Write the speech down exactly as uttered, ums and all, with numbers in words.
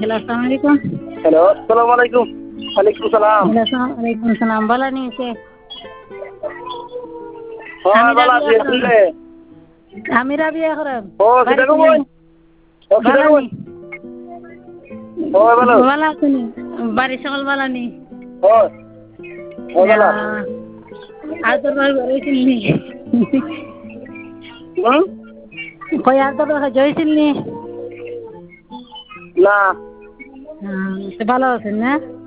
Hello আসসালামু আলাইকুম। Hello আসসালামু আলাইকুম। ওয়ালাইকুম সালাম। হ্যালো আসসালামু আলাইকুম সালাম ভালো নিয়েছে। হ্যাঁ আমি ভালো রাবিয়া আছি খরম আপনি? আমি রাবিয়া খরম ও বাড়ি কিটা চিনি কই? ও কিটা কই? বালানি ও ভালো। ভালো আছেনি বাড়ির সকল বালানি ও ও ভালো। আর তোর ভাই ঘরে ছিলনি হুম? কই আর তোর ভাই জয়ছিলনি না। হ্যাঁ ভালো আছেন না